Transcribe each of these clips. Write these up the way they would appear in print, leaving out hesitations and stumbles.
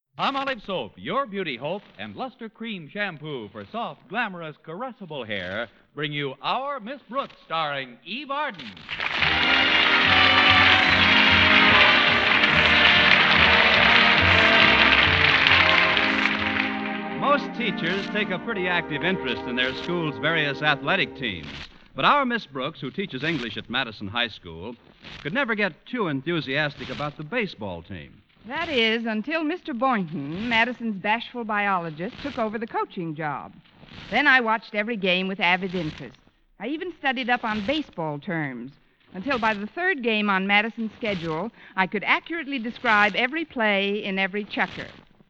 Palmolive Soap, your beauty hope, and Luster Cream Shampoo for soft, glamorous, caressable hair bring you Our Miss Brooks, starring Eve Arden. Most teachers take a pretty active interest in their school's various athletic teams. But our Miss Brooks, who teaches English at Madison High School, could never get too enthusiastic about the baseball team. That is, until Mr. Boynton, Madison's bashful biologist, took over the coaching job. Then I watched every game with avid interest. I even studied up on baseball terms, until by the third game on Madison's schedule, I could accurately describe every play in every chukker.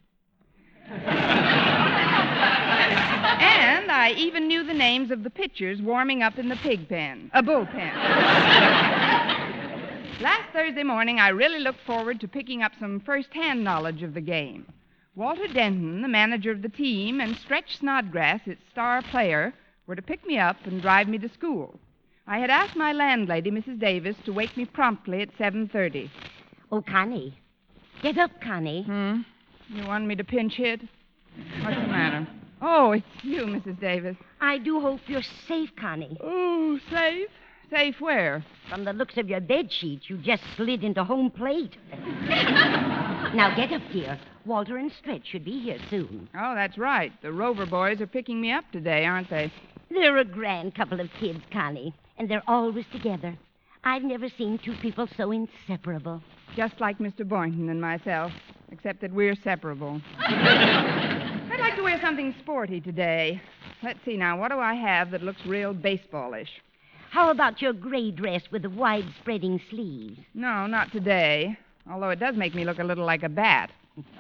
And I even knew the names of the pitchers warming up in the bullpen. Last Thursday morning, I really looked forward to picking up some first-hand knowledge of the game. Walter Denton, the manager of the team, and Stretch Snodgrass, its star player, were to pick me up and drive me to school. I had asked my landlady, Mrs. Davis, to wake me promptly at 7:30. Oh, Connie. Get up, Connie. You want me to pinch hit? What's the matter? Oh, it's you, Mrs. Davis. I do hope you're safe, Connie. Oh, safe? Safe where? From the looks of your bed sheet, you just slid into home plate. Now get up, dear. Walter and Stretch should be here soon. Oh, that's right. The Rover boys are picking me up today, aren't they? They're a grand couple of kids, Connie, and they're always together. I've never seen two people so inseparable. Just like Mr. Boynton and myself, except that we're separable. I'd like to wear something sporty today. Let's see now, what do I have that looks real baseballish? How about your gray dress with the wide-spreading sleeves? No, not today. Although it does make me look a little like a bat.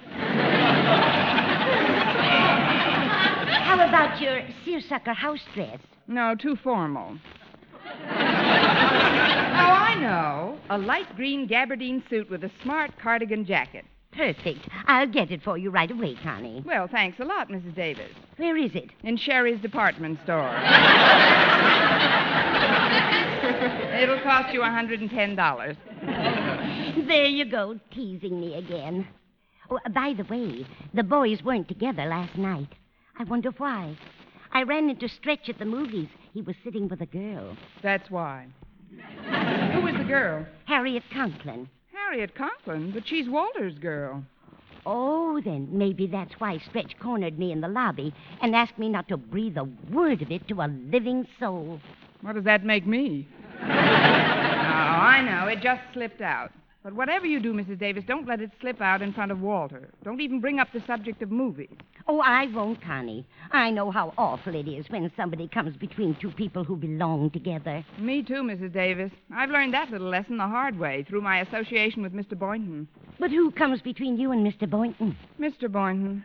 How about your seersucker house dress? No, too formal. Oh, I know. A light green gabardine suit with a smart cardigan jacket. Perfect. I'll get it for you right away, Connie. Well, thanks a lot, Mrs. Davis. Where is it? In Sherry's department store. It'll cost you $110. There you go, teasing me again. Oh, by the way, the boys weren't together last night. I wonder why. I ran into Stretch at the movies. He was sitting with a girl. That's why. Who was the girl? Harriet Conklin. Harriet Conklin, but she's Walter's girl. Oh, then maybe that's why Stretch cornered me in the lobby and asked me not to breathe a word of it to a living soul. What does that make me? Oh, I know. It just slipped out. But whatever you do, Mrs. Davis, don't let it slip out in front of Walter. Don't even bring up the subject of movies. Oh, I won't, Connie. I know how awful it is when somebody comes between two people who belong together. Me too, Mrs. Davis. I've learned that little lesson the hard way through my association with Mr. Boynton. But who comes between you and Mr. Boynton? Mr. Boynton.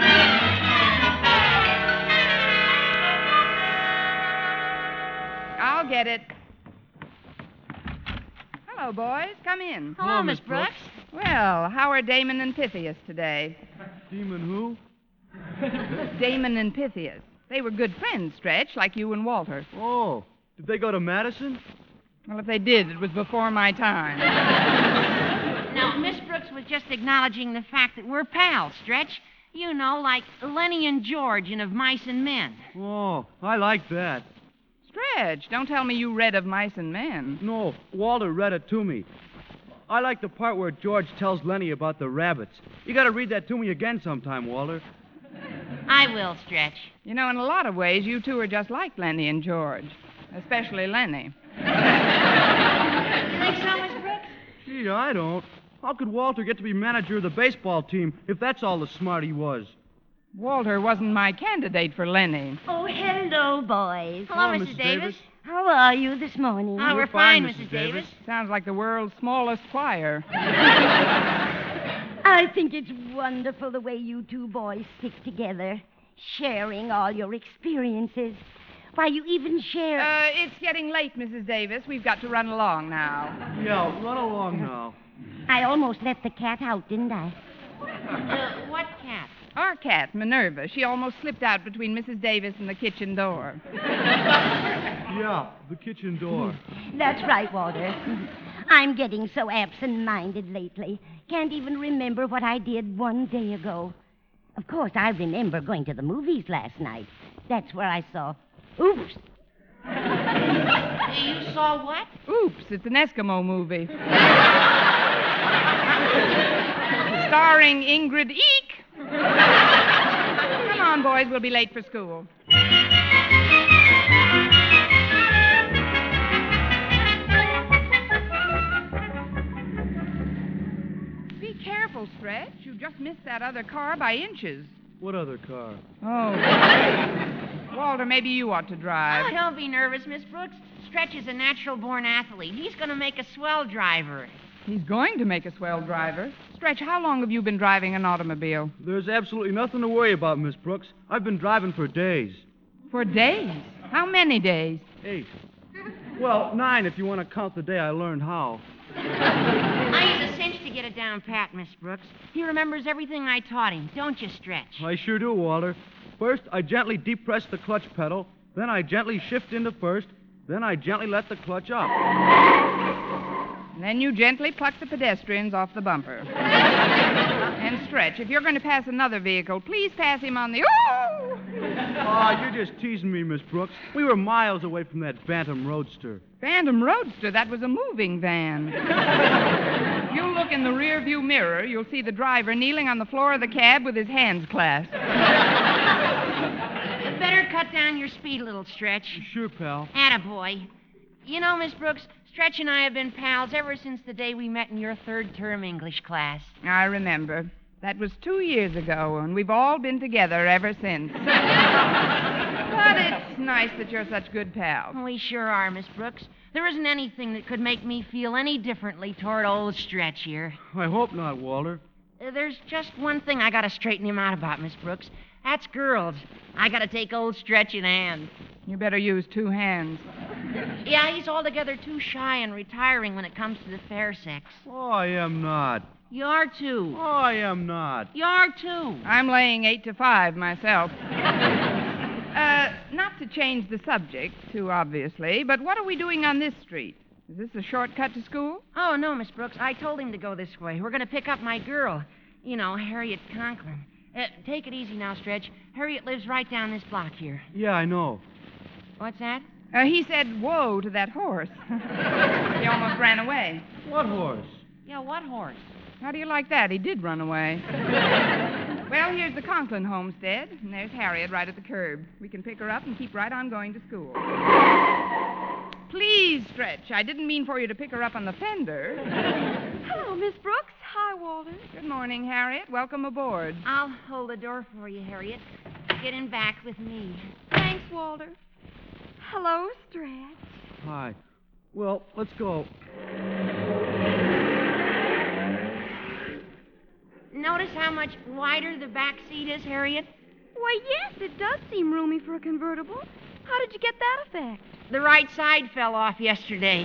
I'll get it. Hello, boys. Come in. Hello, Miss Brooks. Well, how are Damon and Pythias today? Demon who? Damon and Pythias. They were good friends, Stretch, like you and Walter. Oh, did they go to Madison? Well, if they did, it was before my time. Now, Miss Brooks was just acknowledging the fact that we're pals, Stretch. You know, like Lenny and George in Of Mice and Men. Oh, I like that. Stretch, don't tell me you read Of Mice and Men. No, Walter read it to me. I like the part where George tells Lenny about the rabbits. You got to read that to me again sometime, Walter. I will, Stretch. You know, in a lot of ways, you two are just like Lenny and George. Especially Lenny. You think so, Miss Brooks? Gee, I don't. How could Walter get to be manager of the baseball team if that's all the smart he was? Walter wasn't my candidate for Lenny. Oh, hello, boys. Hello, Hello, Mrs. Mrs. Davis. Davis. How are you this morning? Oh, we're We're fine, fine, Mrs. Mrs. Davis. Sounds like the world's smallest choir. I think it's wonderful the way you two boys stick together, sharing all your experiences. Why, you even share... It's getting late, Mrs. Davis. We've got to run along now. Yeah, run along now. I almost let the cat out, didn't I? What cat? Our cat, Minerva, she almost slipped out between Mrs. Davis and the kitchen door. Yeah, the kitchen door. That's right, Walter. I'm getting so absent-minded lately. Can't even remember what I did one day ago. Of course, I remember going to the movies last night. That's where I saw... Oops. You saw what? Oops, it's an Eskimo movie. Starring Ingrid Eek. Come on, boys, we'll be late for school. Be careful, Stretch. You just missed that other car by inches. What other car? Oh. Walter, maybe you ought to drive. Oh, don't be nervous, Miss Brooks. Stretch is a natural-born athlete. He's going to make a swell driver. He's going to make a swell driver. Stretch, how long have you been driving an automobile? There's absolutely nothing to worry about, Miss Brooks. I've been driving for days. For days? How many days? 8. Well, 9 if you want to count the day I learned how. He's a cinch to get it down pat, Miss Brooks. He remembers everything I taught him. Don't you, Stretch? I sure do, Walter. First, I gently depress the clutch pedal. Then I gently shift into first. Then I gently let the clutch up. And then you gently pluck the pedestrians off the bumper. And Stretch, if you're going to pass another vehicle, please pass him on the... Oh! You're just teasing me, Miss Brooks. We were miles away from that Bantam Roadster. Bantam Roadster? That was a moving van. You look in the rear-view mirror, you'll see the driver kneeling on the floor of the cab with his hands clasped. Better cut down your speed a little, Stretch. Sure, pal. Attaboy. You know, Miss Brooks, Stretch and I have been pals ever since the day we met in your third-term English class. I remember. That was 2 years ago, and we've all been together ever since. But it's nice that you're such good pals. We sure are, Miss Brooks. There isn't anything that could make me feel any differently toward old Stretch here. I hope not, Walter. There's just one thing I gotta straighten him out about, Miss Brooks. That's girls. I gotta take old Stretch in hand. You better use 2 hands. Yeah, he's altogether too shy and retiring when it comes to the fair sex. Oh, I am not. You are too. Oh, I am not. You are too. I'm laying 8 to 5 myself. Not to change the subject too obviously, but what are we doing on this street? Is this a shortcut to school? Oh, no, Miss Brooks. I told him to go this way. We're gonna pick up my girl. You know, Harriet Conklin. Take it easy now, Stretch. Harriet lives right down this block here. Yeah, I know. What's that? He said, whoa, to that horse. He almost ran away. What horse? Yeah, what horse? How do you like that? He did run away. Well, here's the Conklin homestead, and there's Harriet right at the curb. We can pick her up and keep right on going to school. Please, Stretch. I didn't mean for you to pick her up on the fender. Hello, Miss Brooks. Hi, Walter. Good morning, Harriet. Welcome aboard. I'll hold the door for you, Harriet. Get in back with me. Thanks, Walter. Hello, Stretch. Hi. Well, let's go. Notice how much wider the back seat is, Harriet? Why, yes, it does seem roomy for a convertible. How did you get that effect? The right side fell off yesterday.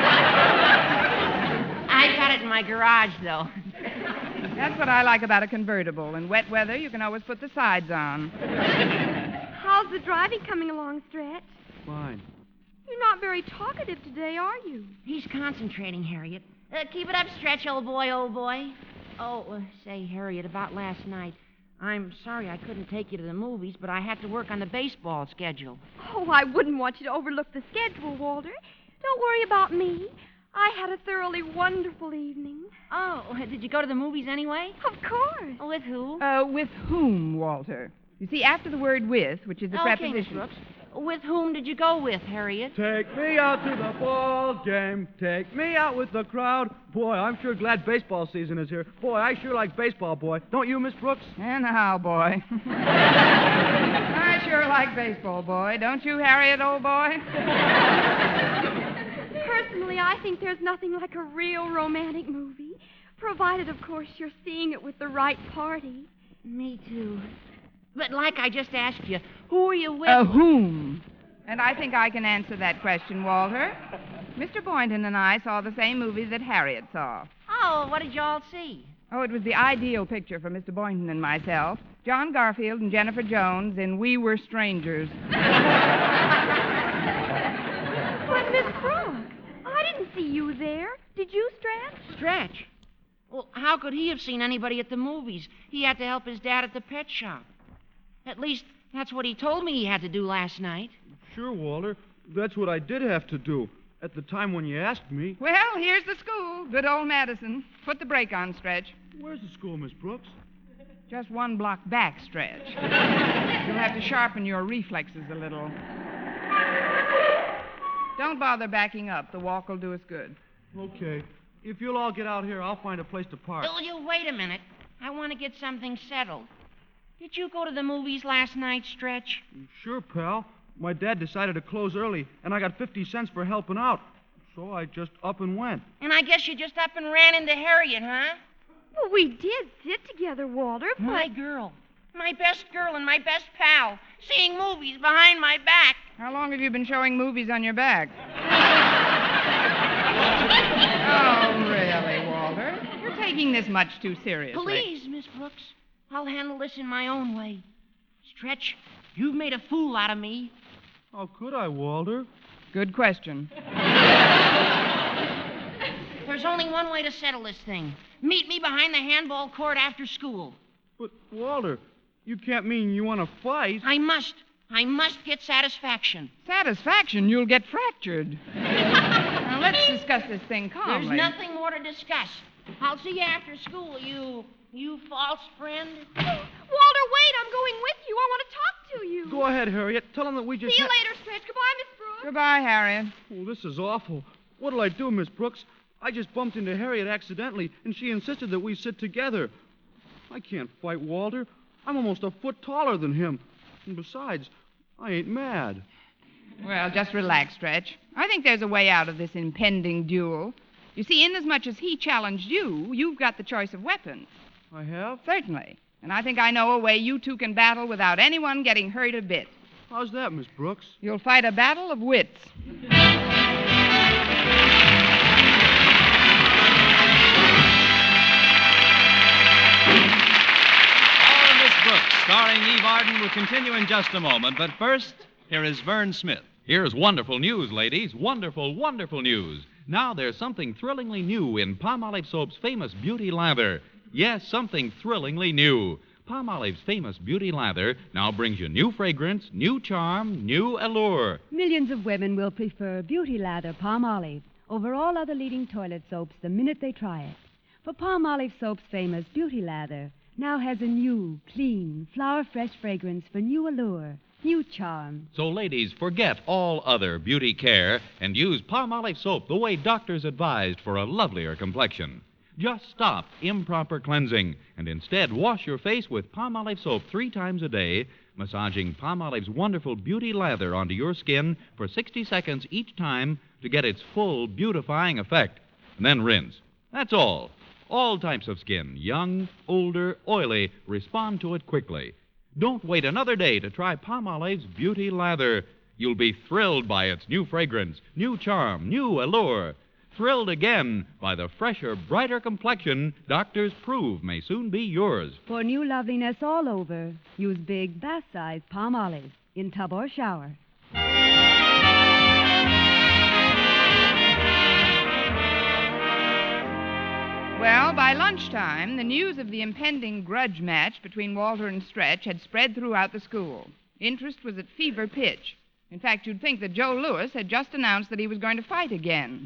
I got it in my garage, though. That's what I like about a convertible. In wet weather, you can always put the sides on. How's the driving coming along, Stretch? Fine. You're not very talkative today, are you? He's concentrating, Harriet. Keep it up, Stretch, old boy, old boy. Oh, say, Harriet, about last night. I'm sorry I couldn't take you to the movies, but I had to work on the baseball schedule. Oh, I wouldn't want you to overlook the schedule, Walter. Don't worry about me. I had a thoroughly wonderful evening. Oh, did you go to the movies anyway? Of course. With who? With whom, Walter? You see, after the word with, which is the Okay, Miss preposition... Brooks. With whom did you go with, Harriet? Take me out to the ball game. Take me out with the crowd. Boy, I'm sure glad baseball season is here. Boy, I sure like baseball, boy. Don't you, Miss Brooks? And how, boy? I sure like baseball, boy. Don't you, Harriet, old boy? Personally, I think there's nothing like a real romantic movie, provided, of course, you're seeing it with the right party. Me too. But like I just asked you, who are you with? Whom? And I think I can answer that question, Walter. Mr. Boynton and I saw the same movie that Harriet saw. Oh, what did you all see? Oh, it was the ideal picture for Mr. Boynton and myself. John Garfield and Jennifer Jones in We Were Strangers. But, Miss Brooks, I didn't see you there. Did you, Stretch? Stretch? Well, how could he have seen anybody at the movies? He had to help his dad at the pet shop. At least, that's what he told me he had to do last night. Sure, Walter. That's what I did have to do. At the time when you asked me. Well, here's the school. Good old Madison. Put the brake on, Stretch. Where's the school, Miss Brooks? Just one block back, Stretch. You'll have to sharpen your reflexes a little. Don't bother backing up. The walk will do us good. Okay. If you'll all get out here, I'll find a place to park. Oh, you wait a minute. I want to get something settled. Did you go to the movies last night, Stretch? Sure, pal. My dad decided to close early, and I got 50 cents for helping out. So I just up and went. And I guess you just up and ran into Harriet, huh? Well, we did sit together, Walter, but... My girl. My best girl and my best pal. Seeing movies behind my back. How long have you been showing movies on your back? Oh, really, Walter? You're taking this much too seriously. Please, Miss Brooks. I'll handle this in my own way. Stretch, you've made a fool out of me. How could I, Walter? Good question. There's only one way to settle this thing. Meet me behind the handball court after school. But, Walter, you can't mean you want to fight. I must. I must get satisfaction. Satisfaction? You'll get fractured. Now, let's discuss this thing calmly. There's nothing more to discuss. I'll see you after school, you false friend. Walter, wait. I'm going with you. I want to talk to you. Go ahead, Harriet. Tell him that we just... See you later, Stretch. Goodbye, Miss Brooks. Goodbye, Harriet. Oh, this is awful. What'll I do, Miss Brooks? I just bumped into Harriet accidentally, and she insisted that we sit together. I can't fight Walter. I'm almost a foot taller than him. And besides, I ain't mad. Well, just relax, Stretch. I think there's a way out of this impending duel. You see, inasmuch as he challenged you, you've got the choice of weapons. I have? Certainly. And I think I know a way you two can battle without anyone getting hurt a bit. How's that, Miss Brooks? You'll fight a battle of wits. Our Miss Brooks, starring Eve Arden, will continue in just a moment. But first, here is Vern Smith. Here's wonderful news, ladies. Wonderful, wonderful news. Now there's something thrillingly new in Palmolive Soap's famous Beauty Lather. Yes, something thrillingly new. Palmolive's famous Beauty Lather now brings you new fragrance, new charm, new allure. Millions of women will prefer Beauty Lather Palmolive over all other leading toilet soaps the minute they try it. For Palmolive Soap's famous Beauty Lather now has a new, clean, flower-fresh fragrance for new allure, new charm. So, ladies, forget all other beauty care and use Palmolive Soap the way doctors advised for a lovelier complexion. Just stop improper cleansing and instead wash your face with Palmolive Soap 3 times a day, massaging Palmolive's wonderful Beauty Lather onto your skin for 60 seconds each time to get its full beautifying effect. And then rinse. That's all. All types of skin, young, older, oily, respond to it quickly. Don't wait another day to try Palmolive's Beauty Lather. You'll be thrilled by its new fragrance, new charm, new allure. Thrilled again by the fresher, brighter complexion doctors prove may soon be yours. For new loveliness all over, use big bath-size Palmolive in tub or shower. Well, by lunchtime, the news of the impending grudge match between Walter and Stretch had spread throughout the school. Interest was at fever pitch. In fact, you'd think that Joe Lewis had just announced that he was going to fight again.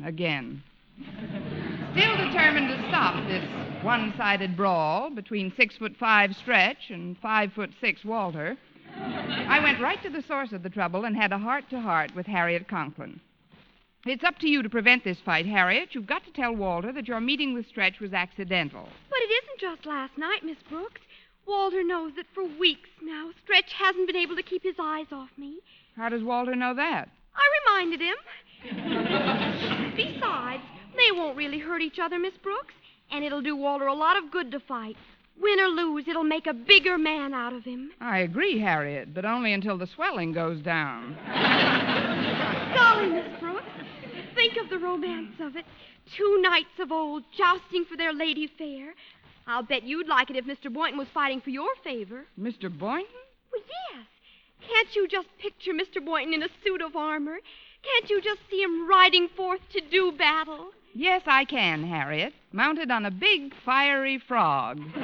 Still determined to stop this one-sided brawl between 6'5" Stretch and 5'6" Walter, I went right to the source of the trouble and had a heart-to-heart with Harriet Conklin. It's up to you to prevent this fight, Harriet. You've got to tell Walter that your meeting with Stretch was accidental. But it isn't just last night, Miss Brooks. Walter knows that for weeks now, Stretch hasn't been able to keep his eyes off me. How does Walter know that? I reminded him. Besides, they won't really hurt each other, Miss Brooks, and it'll do Walter a lot of good to fight. Win or lose, it'll make a bigger man out of him. I agree, Harriet, but only until the swelling goes down. Golly, Miss Brooks, think of the romance of it. 2 knights of old jousting for their lady fair. I'll bet you'd like it if Mr. Boynton was fighting for your favor. Mr. Boynton? Well, yes. Can't you just picture Mr. Boynton in a suit of armor? Can't you just see him riding forth to do battle? Yes, I can, Harriet. Mounted on a big, fiery frog. No,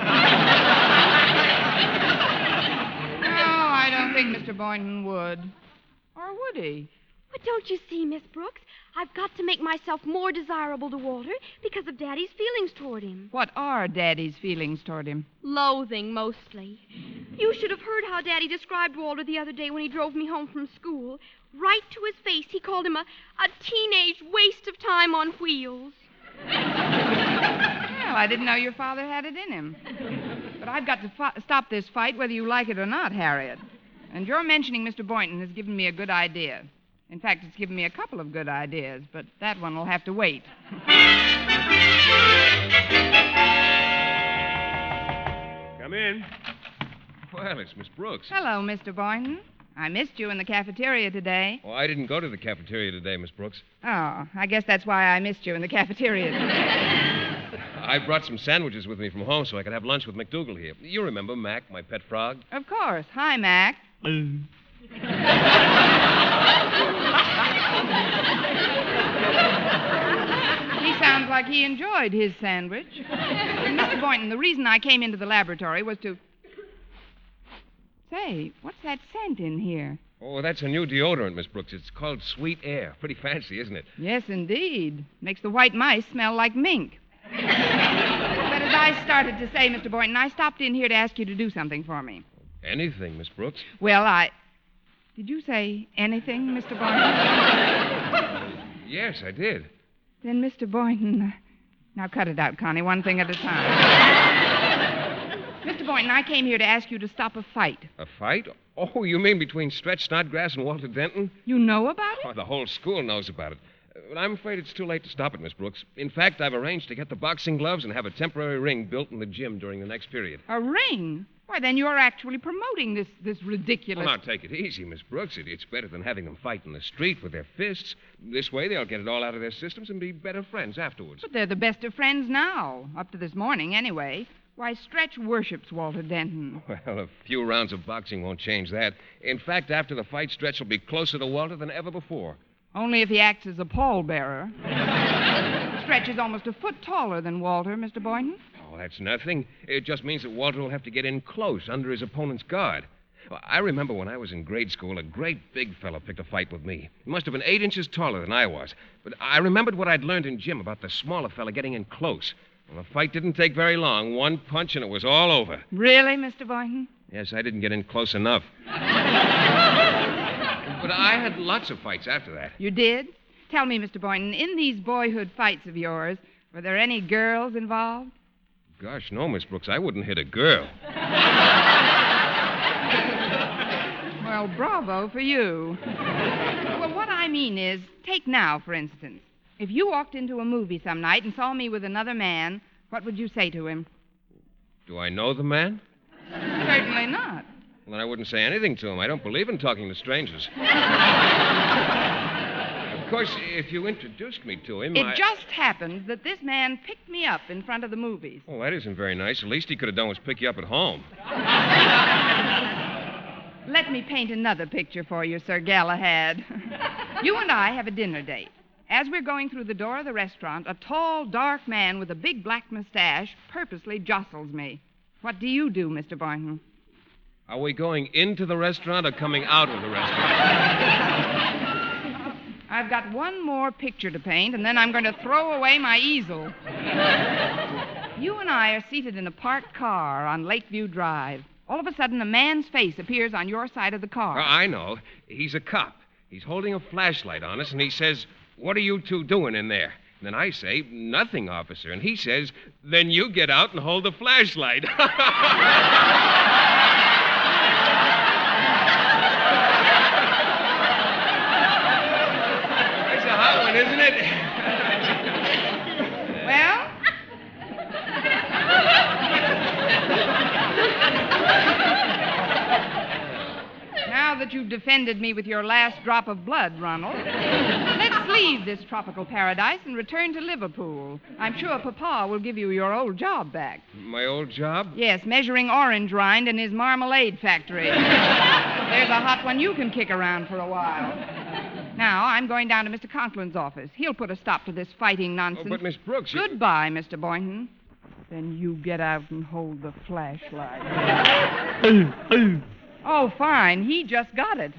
I don't think Mr. Boynton would. Or would he? But don't you see, Miss Brooks? I've got to make myself more desirable to Walter because of Daddy's feelings toward him. What are Daddy's feelings toward him? Loathing, mostly. You should have heard how Daddy described Walter the other day when he drove me home from school. Right to his face, he called him a teenage waste of time on wheels. Well, I didn't know your father had it in him. But I've got to stop this fight whether you like it or not, Harriet. And your mentioning Mr. Boynton has given me a good idea. In fact, it's given me a couple of good ideas, but that one will have to wait. Come in. Well, it's Miss Brooks. Hello, Mr. Boynton. I missed you in the cafeteria today. Oh, I didn't go to the cafeteria today, Miss Brooks. Oh, I guess that's why I missed you in the cafeteria today. I brought some sandwiches with me from home so I could have lunch with McDougal here. You remember Mac, my pet frog? Of course. Hi, Mac. He sounds like he enjoyed his sandwich. Mr. Boynton, the reason I came into the laboratory was to... Say, what's that scent in here? Oh, that's a new deodorant, Miss Brooks. It's called Sweet Air. Pretty fancy, isn't it? Yes, indeed. Makes the white mice smell like mink. But as I started to say, Mr. Boynton, I stopped in here to ask you to do something for me. Anything, Miss Brooks? Well, Did you say anything, Mr. Boynton? Yes, I did. Then, Mr. Boynton... Now, cut it out, Connie, one thing at a time. Mr. Boynton, I came here to ask you to stop a fight. A fight? Oh, you mean between Stretch Snodgrass and Walter Denton? You know about it? Oh, the whole school knows about it. But I'm afraid it's too late to stop it, Miss Brooks. In fact, I've arranged to get the boxing gloves and have a temporary ring built in the gym during the next period. A ring? Why, then you're actually promoting this ridiculous... Well, now, take it easy, Miss Brooks. It's better than having them fight in the street with their fists. This way, they'll get it all out of their systems and be better friends afterwards. But they're the best of friends now, up to this morning, anyway. Why, Stretch worships Walter Denton. Well, a few rounds of boxing won't change that. In fact, after the fight, Stretch will be closer to Walter than ever before. Only if he acts as a pallbearer. Stretch is almost a foot taller than Walter, Mr. Boynton. Oh, that's nothing. It just means that Walter will have to get in close under his opponent's guard. Well, I remember when I was in grade school, a great big fellow picked a fight with me. He must have been 8 inches taller than I was. But I remembered what I'd learned in gym about the smaller fella getting in close. Well, the fight didn't take very long. One punch and it was all over. Really, Mr. Boynton? Yes, I didn't get in close enough. But I had lots of fights after that. You did? Tell me, Mr. Boynton, in these boyhood fights of yours, were there any girls involved? Gosh, no, Miss Brooks. I wouldn't hit a girl. Well, bravo for you. Well, what I mean is, take now, for instance. If you walked into a movie some night and saw me with another man, what would you say to him? Do I know the man? Certainly not. Well, then I wouldn't say anything to him. I don't believe in talking to strangers. Of course, if you introduced me to him, It just happened that this man picked me up in front of the movies. Oh, that isn't very nice. The least he could have done was pick you up at home. Let me paint another picture for you, Sir Galahad. You and I have a dinner date. As we're going through the door of the restaurant, a tall, dark man with a big black mustache purposely jostles me. What do you do, Mr. Boynton? Are we going into the restaurant or coming out of the restaurant? I've got one more picture to paint, and then I'm going to throw away my easel. You and I are seated in a parked car on Lakeview Drive. All of a sudden, a man's face appears on your side of the car. I know. He's a cop. He's holding a flashlight on us, and he says, "What are you two doing in there?" And then I say, "Nothing, officer." And he says, "Then you get out and hold the flashlight." That's a hot one, isn't it? Well? Now that you've defended me with your last drop of blood, Ronald, let's leave this tropical paradise and return to Liverpool. I'm sure Papa will give you your old job back. My old job? Yes, measuring orange rind in his marmalade factory. There's a hot one you can kick around for a while. Now, I'm going down to Mr. Conklin's office. He'll put a stop to this fighting nonsense. Oh, but Miss Brooks, you... Goodbye, Mr. Boynton. Then you get out and hold the flashlight. Oh, fine. He just got it.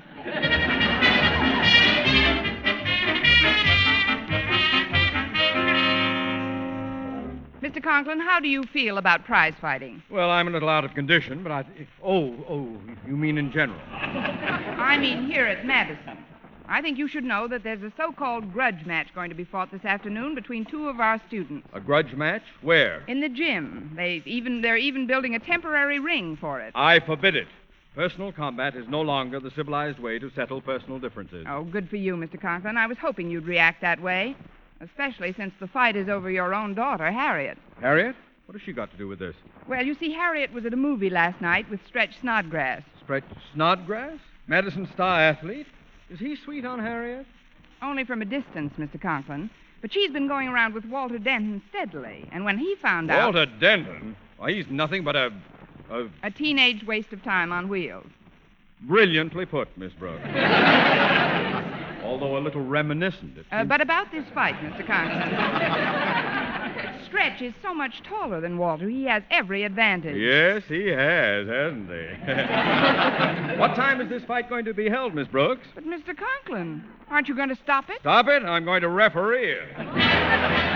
Mr. Conklin, how do you feel about prize fighting? Well, I'm a little out of condition, but Oh, you mean in general? I mean here at Madison. I think you should know that there's a so-called grudge match going to be fought this afternoon between two of our students. A grudge match? Where? In the gym. They're even building a temporary ring for it. I forbid it. Personal combat is no longer the civilized way to settle personal differences. Oh, good for you, Mr. Conklin. I was hoping you'd react that way, especially since the fight is over your own daughter, Harriet. Harriet? What has she got to do with this? Well, you see, Harriet was at a movie last night with Stretch Snodgrass. Stretch Snodgrass? Madison star athlete? Is he sweet on Harriet? Only from a distance, Mr. Conklin. But she's been going around with Walter Denton steadily, and when he found out... Walter Denton? Why, he's nothing but a teenage waste of time on wheels. Brilliantly put, Miss Brooks. Although a little reminiscent. But about this fight, Mr. Conklin. Stretch is so much taller than Walter, he has every advantage. Yes, he has, hasn't he? What time is this fight going to be held, Miss Brooks? But, Mr. Conklin, aren't you going to stop it? Stop it? I'm going to referee it.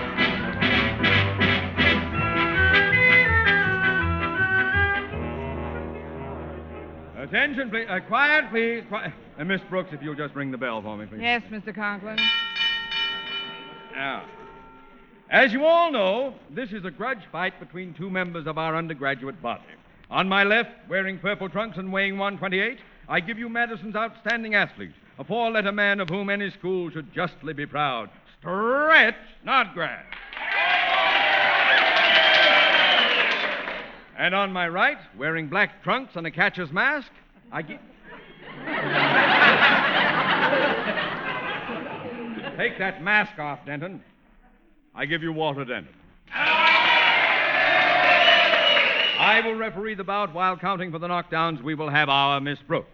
Attention, please. Quiet, please. Quiet. Miss Brooks, if you'll just ring the bell for me, please. Yes, Mr. Conklin. Now, as you all know, this is a grudge fight between two members of our undergraduate body. On my left, wearing purple trunks and weighing 128, I give you Madison's outstanding athlete, a four-letter man of whom any school should justly be proud, Stretch Snodgrass. And on my right, wearing black trunks and a catcher's mask, I give... Take that mask off, Denton. I give you Walter Denton. I will referee the bout while counting for the knockdowns. We will have our Miss Brooks.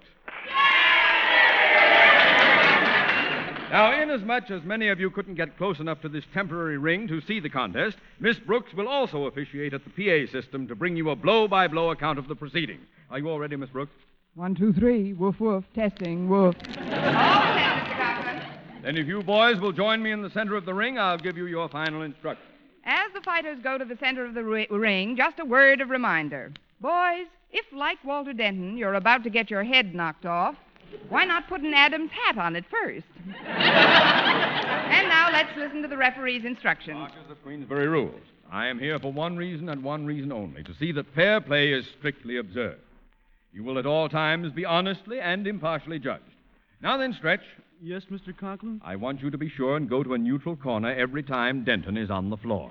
Now, inasmuch as many of you couldn't get close enough to this temporary ring to see the contest, Miss Brooks will also officiate at the PA system to bring you a blow-by-blow account of the proceedings. Are you all ready, Miss Brooks? 1, 2, 3. Woof, woof. Testing. Woof. All set, Mr. Conklin. Then if you boys will join me in the center of the ring, I'll give you your final instructions. As the fighters go to the center of the ring, just a word of reminder. Boys, if, like Walter Denton, you're about to get your head knocked off, why not put an Adam's hat on it first? And now let's listen to the referee's instructions. Markers of Queensbury rules. I am here for one reason and one reason only, to see that fair play is strictly observed. You will at all times be honestly and impartially judged. Now then, Stretch. Yes, Mr. Conklin? I want you to be sure and go to a neutral corner every time Denton is on the floor.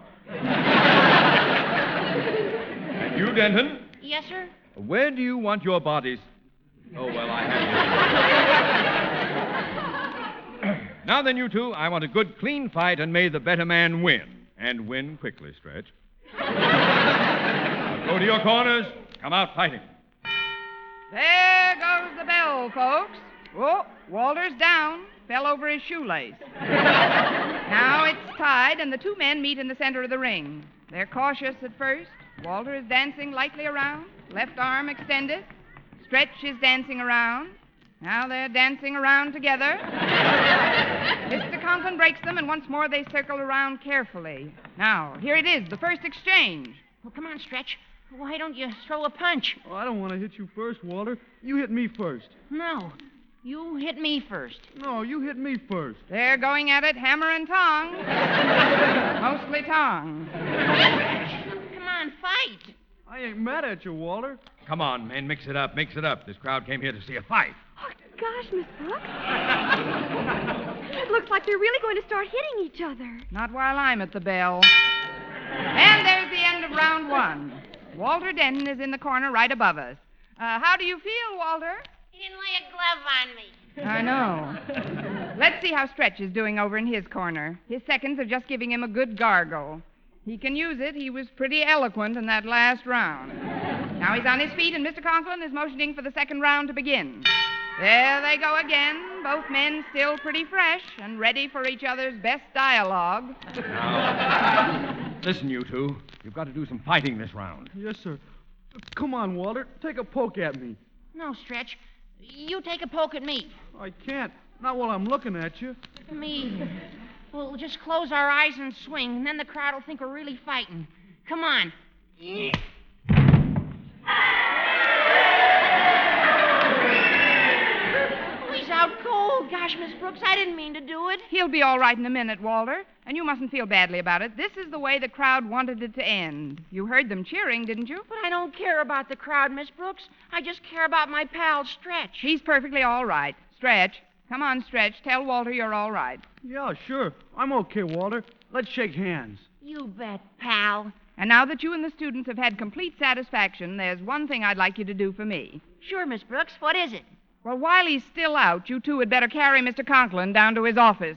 And you, Denton? Yes, sir? Where do you want your bodies? Oh, well, I have you. Now then, you two, I want a good, clean fight, and may the better man win. And win quickly, Stretch. Now go to your corners. Come out fighting. There goes the bell, folks. Oh, Walter's down. Fell over his shoelace. Now it's tied, and the two men meet in the center of the ring. They're cautious at first. Walter is dancing lightly around, left arm extended. Stretch is dancing around. Now they're dancing around together. Mr. Conklin breaks them, and once more they circle around carefully. Now, here it is, the first exchange. Well, come on, Stretch. Why don't you throw a punch? Oh, I don't want to hit you first, Walter. You hit me first. No. You hit me first. No, you hit me first. They're going at it hammer and tong. Mostly tong. Come on, fight. I ain't mad at you, Walter. Come on, man, mix it up, mix it up. This crowd came here to see a fight. Oh, gosh, Miss Brooks. It looks like they're really going to start hitting each other. Not while I'm at the bell. And there's the end of round one. Walter Denton is in the corner right above us. How do you feel, Walter? He didn't lay a glove on me. I know. Let's see how Stretch is doing over in his corner. His seconds are just giving him a good gargle. He can use it. He was pretty eloquent in that last round. Now he's on his feet, and Mr. Conklin is motioning for the second round to begin. There they go again, both men still pretty fresh and ready for each other's best dialogue. Now, listen, you two. You've got to do some fighting this round. Yes, sir. Come on, Walter. Take a poke at me. No, Stretch. You take a poke at me. I can't. Not while I'm looking at you. Me. We'll just close our eyes and swing, and then the crowd will think we're really fighting. Come on. He's out cold. Gosh, Miss Brooks, I didn't mean to do it. He'll be all right in a minute, Walter. And you mustn't feel badly about it. This is the way the crowd wanted it to end. You heard them cheering, didn't you? But I don't care about the crowd, Miss Brooks. I just care about my pal, Stretch. He's perfectly all right. Stretch. Come on, Stretch. Tell Walter you're all right. Yeah, sure. I'm okay, Walter. Let's shake hands. You bet, pal. And now that you and the students have had complete satisfaction, there's one thing I'd like you to do for me. Sure, Miss Brooks. What is it? Well, while he's still out, you two had better carry Mr. Conklin down to his office.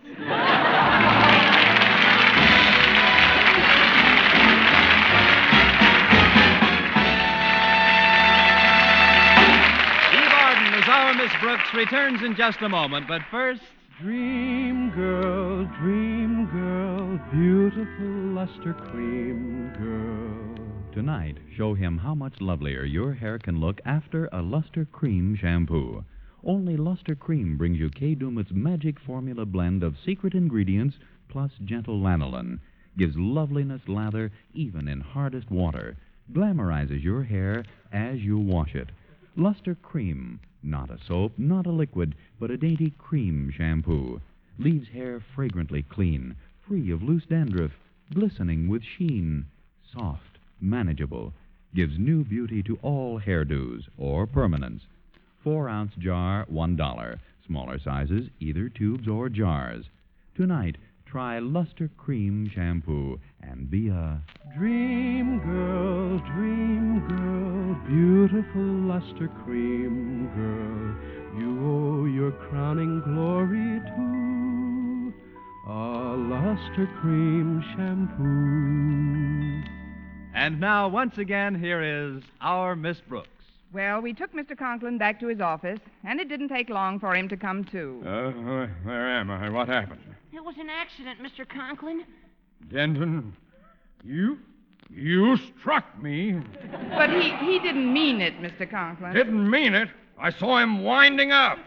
Eve Arden as our Miss Brooks returns in just a moment, but first... Dream girl, beautiful luster cream girl. Tonight, show him how much lovelier your hair can look after a Luster Cream shampoo. Only Luster Cream brings you Kay Daumit's magic formula blend of secret ingredients plus gentle lanolin. Gives loveliness lather even in hardest water. Glamorizes your hair as you wash it. Luster Cream, not a soap, not a liquid, but a dainty cream shampoo. Leaves hair fragrantly clean, free of loose dandruff, glistening with sheen. Soft, manageable. Gives new beauty to all hairdos or permanents. 4-ounce jar, $1. Smaller sizes, either tubes or jars. Tonight, try Luster Cream Shampoo and be a Dream girl, beautiful luster cream girl. You owe your crowning glory to a luster cream shampoo. And now, once again, here is our Miss Brooks. Well, we took Mr. Conklin back to his office, and it didn't take long for him to come to. Where am I? What happened? It was an accident, Mr. Conklin. Denton, you struck me. But he didn't mean it, Mr. Conklin. Didn't mean it. I saw him winding up.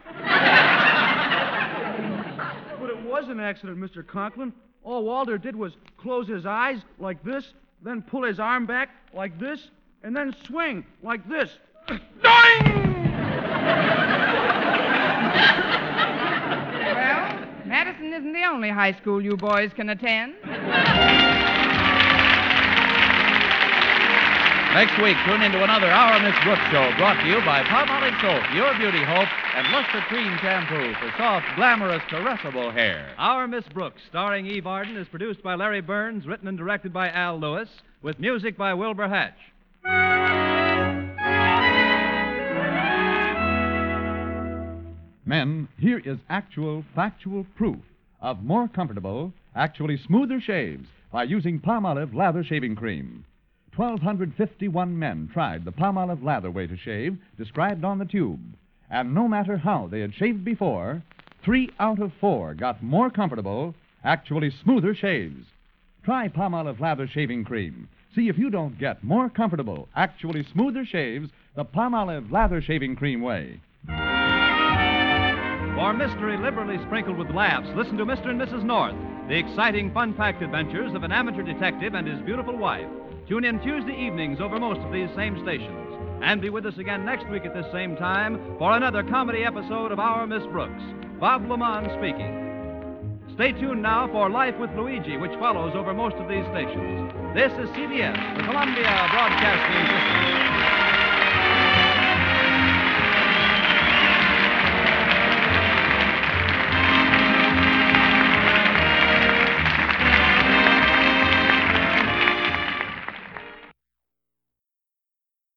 But it was an accident, Mr. Conklin. All Walter did was close his eyes like this, then pull his arm back like this, and then swing like this. Well, Madison isn't the only high school you boys can attend. Next week, tune into another Our Miss Brooks show brought to you by Palmolive Soap, Your Beauty Hope, and Luster Cream Shampoo for soft, glamorous, caressable hair. Our Miss Brooks, starring Eve Arden, is produced by Larry Burns, written and directed by Al Lewis, with music by Wilbur Hatch. Men, here is actual, factual proof of more comfortable, actually smoother shaves by using Palmolive Lather Shaving Cream. 1,251 men tried the Palmolive Lather way to shave described on the tube. And no matter how they had shaved before, 3 out of 4 got more comfortable, actually smoother shaves. Try Palmolive Lather Shaving Cream. See if you don't get more comfortable, actually smoother shaves the Palmolive Lather Shaving Cream way. For mystery liberally sprinkled with laughs, listen to Mr. and Mrs. North, the exciting, fun-packed adventures of an amateur detective and his beautiful wife. Tune in Tuesday evenings over most of these same stations. And be with us again next week at this same time for another comedy episode of Our Miss Brooks. Bob Lamont speaking. Stay tuned now for Life with Luigi, which follows over most of these stations. This is CBS, the Columbia Broadcasting System.